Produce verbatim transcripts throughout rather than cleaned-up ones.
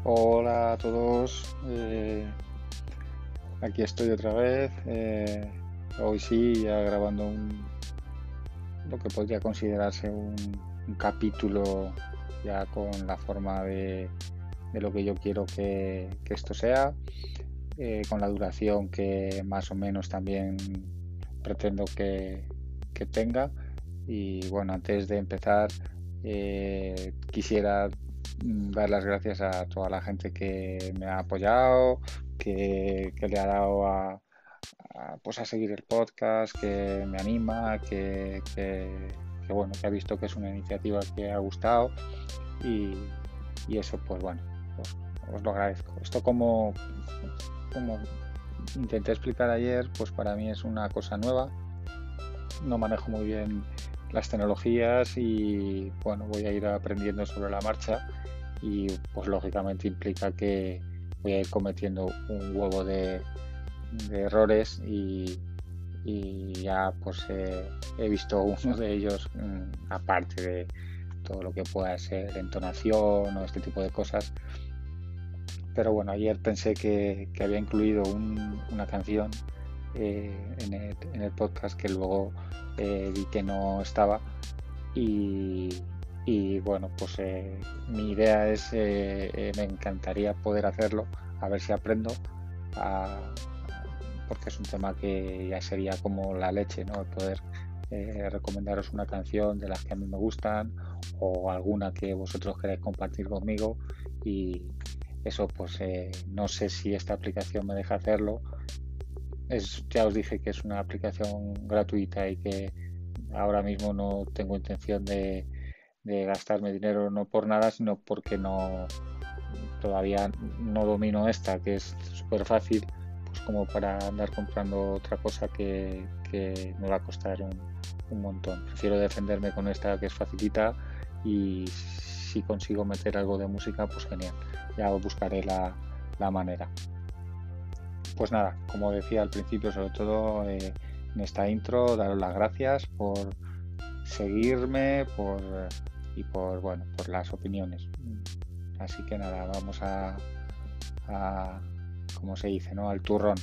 Hola a todos, eh, aquí estoy otra vez. Eh, hoy sí, ya grabando un, lo que podría considerarse un, un capítulo ya con la forma de, de lo que yo quiero que, que esto sea, eh, con la duración que más o menos también pretendo que, que tenga. Y bueno, antes de empezar, eh, quisiera mm, dar las gracias a toda la gente que me ha apoyado, que, que le ha dado a, a, pues a seguir el podcast, que me anima, que, que, que, bueno, que ha visto que es una iniciativa que ha gustado y, y eso pues bueno, pues, os lo agradezco. Esto como, como intenté explicar ayer, pues para mí es una cosa nueva, no manejo muy bien las tecnologías y bueno, voy a ir aprendiendo sobre la marcha y pues lógicamente implica que voy a ir cometiendo un huevo de, de errores y, y ya pues eh, he visto uno de ellos, mmm, aparte de todo lo que pueda ser entonación o este tipo de cosas. Pero bueno, ayer pensé que, que había incluido un, una canción eh, en, el, en, el, podcast que luego eh, vi que no estaba y, y bueno, pues eh, mi idea es, eh, eh, me encantaría poder hacerlo, a ver si aprendo, a, porque es un tema que ya sería como la leche, ¿no? El poder eh, recomendaros una canción de las que a mí me gustan o alguna que vosotros queráis compartir conmigo y eso pues eh, no sé si esta aplicación me deja hacerlo. Es, ya os dije que es una aplicación gratuita y que ahora mismo no tengo intención de, de gastarme dinero no por nada, sino porque no todavía no domino esta, que es súper fácil, pues como para andar comprando otra cosa que, que me va a costar un, un montón. Prefiero defenderme con esta que es facilita y si consigo meter algo de música, pues genial. Ya buscaré la, la manera. Pues nada, como decía al principio, sobre todo eh, en esta intro, daros las gracias por seguirme por, y por, bueno, por las opiniones. Así que nada, vamos a, a como se dice, ¿no? Al turrón.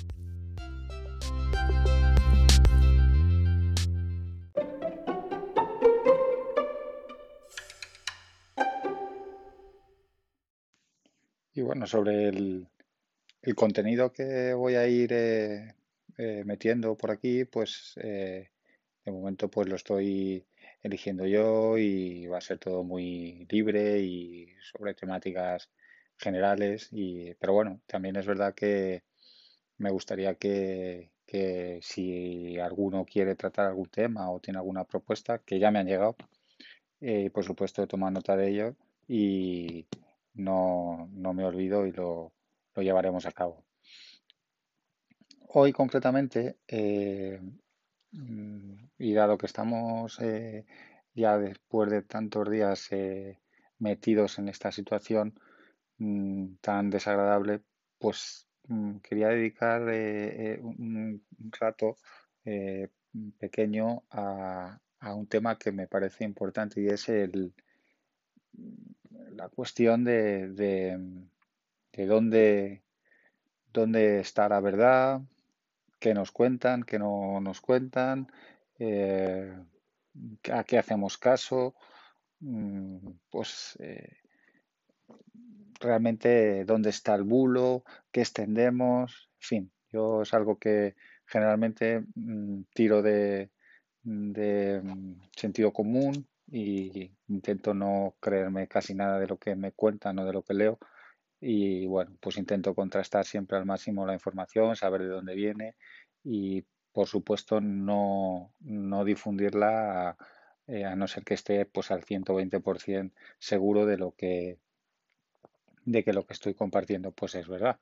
Y bueno, sobre el, el contenido que voy a ir eh, eh, metiendo por aquí, pues eh, de momento pues lo estoy eligiendo yo y va a ser todo muy libre y sobre temáticas generales. Y, pero bueno, también es verdad que me gustaría que, que si alguno quiere tratar algún tema o tiene alguna propuesta, que ya me han llegado, eh, por supuesto toma nota de ello y no, no me olvido y lo, lo llevaremos a cabo. Hoy concretamente, eh, mm, y dado que estamos eh, ya después de tantos días eh, metidos en esta situación mm, tan desagradable, pues mm, quería dedicar eh, eh, un, un rato eh, pequeño a, a un tema que me parece importante y es el, la cuestión de, de, de dónde, dónde está la verdad, qué nos cuentan, qué no nos cuentan, eh, a qué hacemos caso, mm, pues eh, realmente dónde está el bulo, qué extendemos, en fin, yo es algo que generalmente mm, tiro de, de mm, sentido común y intento no creerme casi nada de lo que me cuentan o de lo que leo y bueno, pues intento contrastar siempre al máximo la información, saber de dónde viene y por supuesto no, no difundirla eh, a no ser que esté pues al ciento veinte por ciento seguro de lo que de que lo que estoy compartiendo pues es verdad.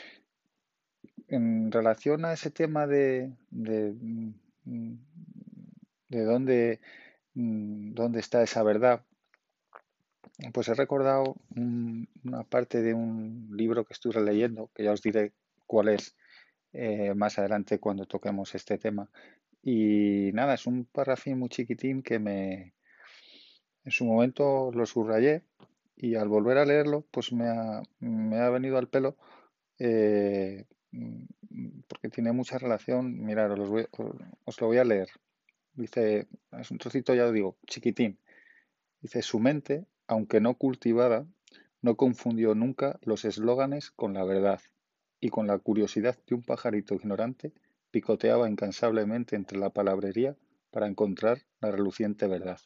En relación a ese tema de, de, mm, de dónde, mm, dónde está esa verdad, pues he recordado un- una parte de un libro que estuve leyendo, que ya os diré cuál es eh, más adelante cuando toquemos este tema. Y nada, es un párrafo muy chiquitín que me en su momento lo subrayé y al volver a leerlo, pues me ha, me ha venido al pelo, eh, mm, porque tiene mucha relación. Mirad, os, los voy- os lo voy a leer. Dice, es un trocito, ya os digo, chiquitín. Dice, su mente, aunque no cultivada, no confundió nunca los eslóganes con la verdad, y con la curiosidad de un pajarito ignorante picoteaba incansablemente entre la palabrería para encontrar la reluciente verdad.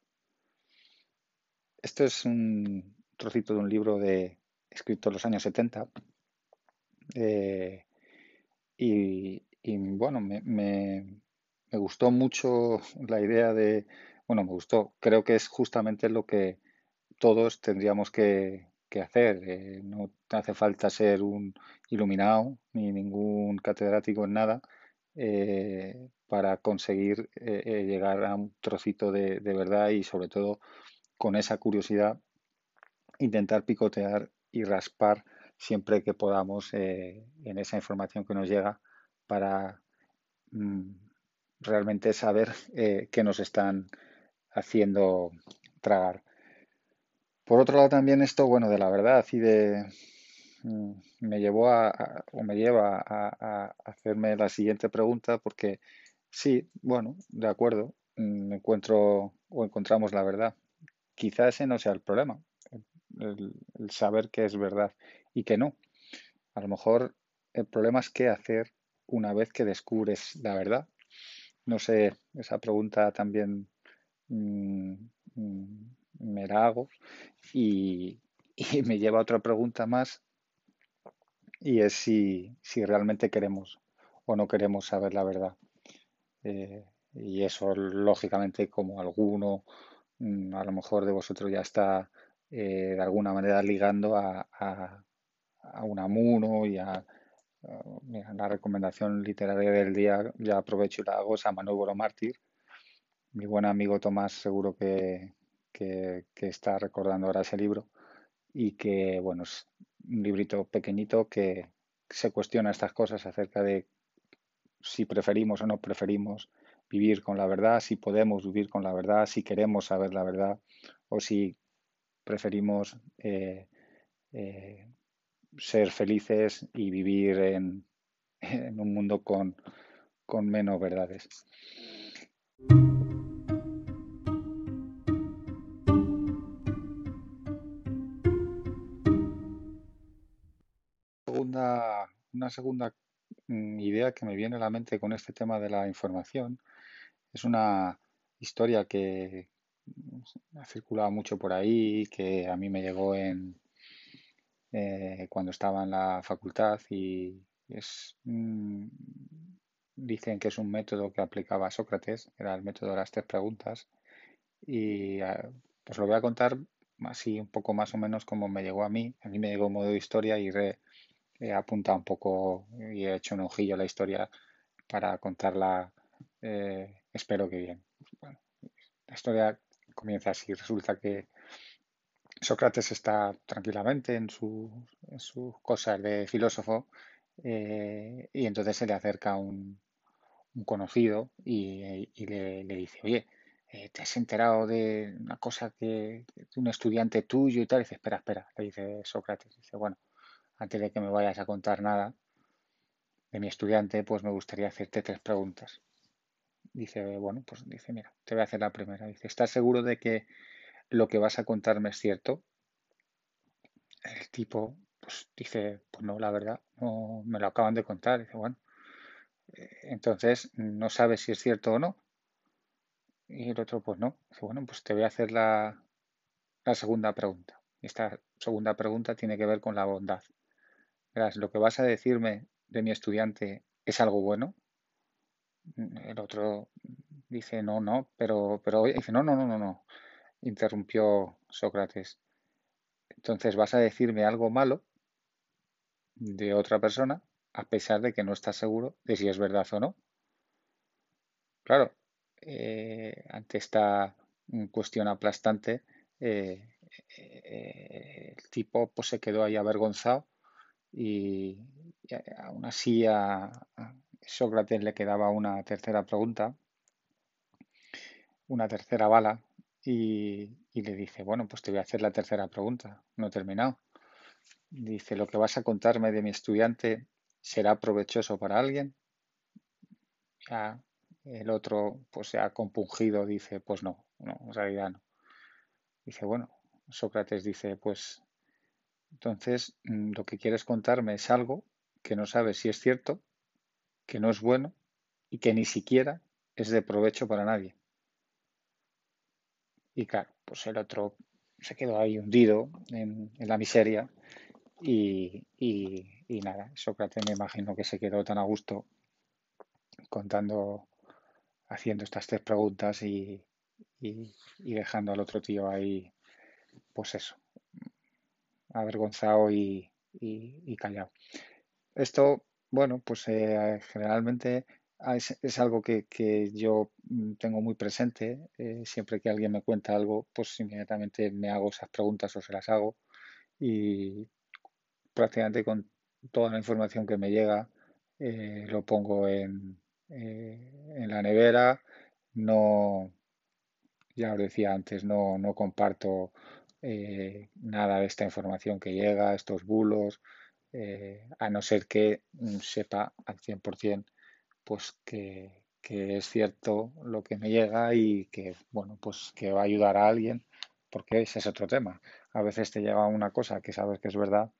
Este es un trocito de un libro de, escrito en los años setenta, eh, y, y, bueno, me, me- me gustó mucho la idea de, bueno, me gustó, creo que es justamente lo que todos tendríamos que, que hacer. Eh, no te hace falta ser un iluminado ni ningún catedrático en nada, eh, para conseguir, eh, eh, llegar a un trocito de, de verdad, y sobre todo con esa curiosidad intentar picotear y raspar siempre que podamos, eh, en esa información que nos llega, para mm, realmente saber, eh, qué nos están haciendo tragar. Por otro lado, también esto, bueno, de la verdad y de, mm, me llevó a, a- o me lleva a, a hacerme la siguiente pregunta, porque sí, bueno, de acuerdo, mm, encuentro o encontramos la verdad. Quizá ese no sea el problema, el, el saber qué es verdad y qué no. A lo mejor el problema es qué hacer una vez que descubres la verdad. No sé, esa pregunta también, mm, mm, me la hago, y, y me lleva a otra pregunta más, y es si, si realmente queremos o no queremos saber la verdad. Eh, y eso, lógicamente, como alguno, mm, a lo mejor de vosotros ya está, eh, de alguna manera ligando a, a, a Unamuno y a, a- mira, la recomendación literaria del día, ya aprovecho y la hago, es a Manuel Mártir. Mi buen amigo Tomás seguro que, que, que está recordando ahora ese libro, y que, bueno, es un librito pequeñito que se cuestiona estas cosas acerca de si preferimos o no preferimos vivir con la verdad, si podemos vivir con la verdad, si queremos saber la verdad, o si preferimos, eh, eh, ser felices y vivir en, en un mundo con, con menos verdades. Segunda, una segunda, mm, idea que me viene a la mente con este tema de la información es una historia que, mm, ha circulado mucho por ahí, que a mí me llegó en, eh, cuando estaba en la facultad, y es, mm, dicen que es un método que aplicaba Sócrates, era el método de las tres preguntas, y ah, pues lo voy a contar así un poco más o menos como me llegó a mí. A mí me llegó en modo de historia, y re- he apuntado un poco y he hecho un ojillo a la historia para contarla, eh, espero que bien. Bueno, la historia comienza así. Resulta que Sócrates está tranquilamente en, su- en sus cosas de filósofo, eh, y entonces se le acerca un, un conocido, y, y le, le dice, oye, eh, ¿te has enterado de una cosa que de un estudiante tuyo y tal? Y dice, espera, espera, le dice Sócrates. Dice, bueno, antes de que me vayas a contar nada de mi estudiante, pues me gustaría hacerte tres preguntas. Dice, bueno, pues dice, mira, te voy a hacer la primera. Dice, ¿estás seguro de que lo que vas a contarme es cierto? El tipo, pues dice, pues no, la verdad, no me lo acaban de contar. Dice, bueno, eh, entonces no sabes si es cierto o no. Y el otro, pues no. Dice, bueno, pues te voy a hacer la, la segunda pregunta. Esta segunda pregunta tiene que ver con la bondad. Verás, ¿lo que vas a decirme de mi estudiante es algo bueno? El otro dice, no, no, pero, pero, oye", dice, no, no, no, no, no, interrumpió Sócrates. Entonces vas a decirme algo malo de otra persona, a pesar de que no estás seguro de si es verdad o no. Claro, eh, ante esta, mm, cuestión aplastante, eh, eh, el tipo pues se quedó ahí avergonzado, y, y a- aún así a, a Sócrates le quedaba una tercera pregunta, una tercera bala, y, y le dice, bueno, pues te voy a hacer la tercera pregunta, no he terminado. Dice, ¿lo que vas a contarme de mi estudiante será provechoso para alguien? Ya el otro, pues se ha compungido, dice, pues no, no, en realidad no. Dice, bueno, Sócrates dice, pues entonces mm, lo que quieres contarme es algo que no sabes si es cierto, que no es bueno y que ni siquiera es de provecho para nadie. Y claro, pues el otro se quedó ahí hundido en, en la miseria y, y- y nada, Sócrates me imagino que se quedó tan a gusto contando, haciendo estas tres preguntas y, y- y dejando al otro tío ahí, pues eso, avergonzado y, y- y callado. Esto, bueno, pues eh, generalmente es, es algo que, que yo mm, tengo muy presente. Eh, siempre que alguien me cuenta algo, pues inmediatamente me hago esas preguntas o se las hago y prácticamente con toda la información que me llega eh, lo pongo en, eh, en la nevera. No, ya os decía antes, no, no comparto eh, nada de esta información que llega, estos bulos, eh, a no ser que mm, sepa al cien por ciento pues que, que es cierto lo que me llega y que, bueno, pues que va a ayudar a alguien, porque ese es otro tema. A veces te llega una cosa que sabes que es verdad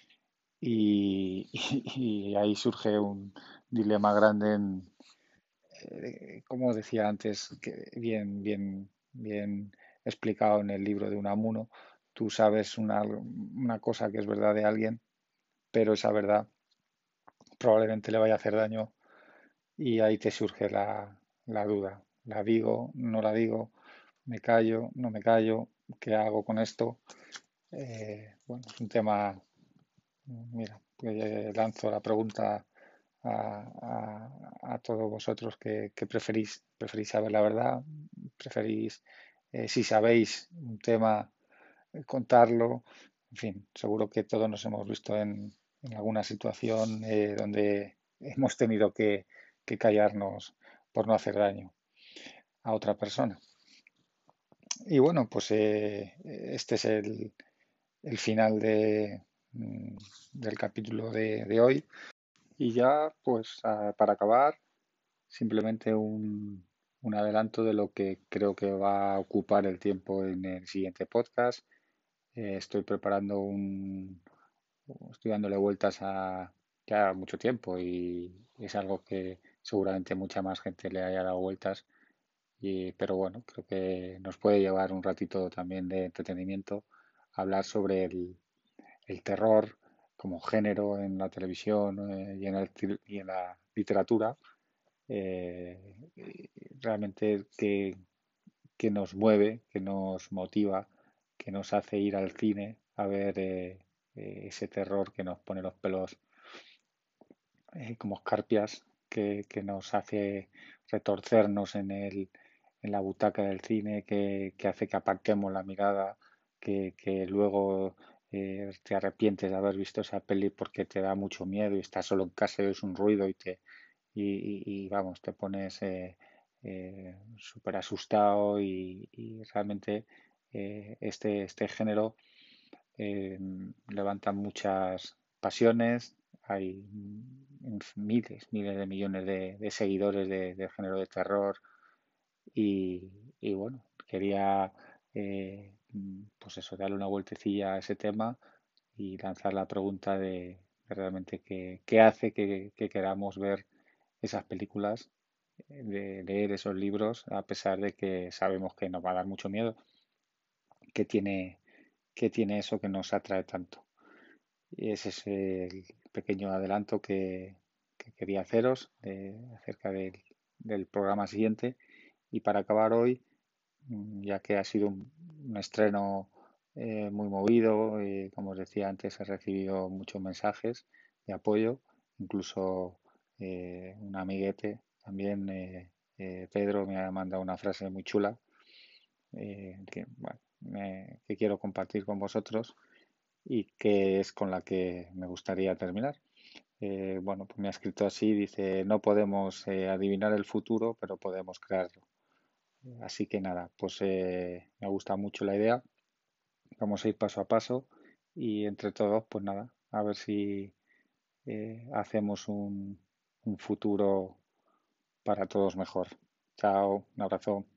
y, y ahí surge un dilema grande en, eh, como decía antes, que bien, bien, bien explicado en el libro de Unamuno, tú sabes una, una cosa que es verdad de alguien, pero esa verdad probablemente le vaya a hacer daño y ahí te surge la, la duda. ¿La digo? ¿No la digo? ¿Me callo? ¿No me callo? ¿Qué hago con esto? Eh, bueno, es un tema, mira, eh, lanzo la pregunta a, a- a todos vosotros que, que preferís, preferís saber la verdad, preferís, eh, si sabéis un tema, eh, contarlo. En fin, seguro que todos nos hemos visto en, en alguna situación eh, donde hemos tenido que, que callarnos por no hacer daño a otra persona. Y bueno, pues eh, este es el, el final de, mm, del capítulo de, de hoy. Y ya, pues a- para acabar, simplemente un, un adelanto de lo que creo que va a ocupar el tiempo en el siguiente podcast. Eh, estoy preparando un, estoy dándole vueltas a ya mucho tiempo y es algo que seguramente mucha más gente le haya dado vueltas. Y, pero bueno, creo que nos puede llevar un ratito también de entretenimiento hablar sobre el, el terror como género en la televisión eh, y en el cil- y en la literatura, eh, realmente que, que nos mueve, que nos motiva, que nos hace ir al cine a ver eh, eh, ese terror que nos pone los pelos eh, como escarpias, que, que nos hace retorcernos en el, en la butaca del cine, que, que hace que aparquemos la mirada, que, que luego eh, te arrepientes de haber visto esa peli porque te da mucho miedo y estás solo en casa y es un ruido y te y, y- y, vamos, te pones eh, eh, súper asustado y, y realmente eh, este, este género eh, levanta muchas pasiones, hay mm, miles, miles de millones de, de seguidores de- del género de terror y, y bueno, quería eh, mm, pues eso, darle una vueltecilla a ese tema y lanzar la pregunta de, de realmente qué, qué hace que, que queramos ver esas películas, eh, de leer esos libros, a pesar de que sabemos que nos va a dar mucho miedo, que tiene, que tiene eso que nos atrae tanto. Y ese es el pequeño adelanto que, que quería haceros de- acerca del, del programa siguiente. Y para acabar hoy, mm, ya que ha sido un, un estreno eh, muy movido, eh, como os decía antes, he recibido muchos mensajes de apoyo, incluso eh, un amiguete también, eh, eh, Pedro, me ha mandado una frase muy chula eh, que, bueno, me- que quiero compartir con vosotros y que es con la que me gustaría terminar. Eh, bueno, pues me ha escrito así, dice, no podemos eh, adivinar el futuro, pero podemos crearlo. Así que nada, pues eh, me gusta mucho la idea. Vamos a ir paso a paso y entre todos, pues nada, a ver si eh, hacemos un, un futuro para todos mejor. Chao, un abrazo.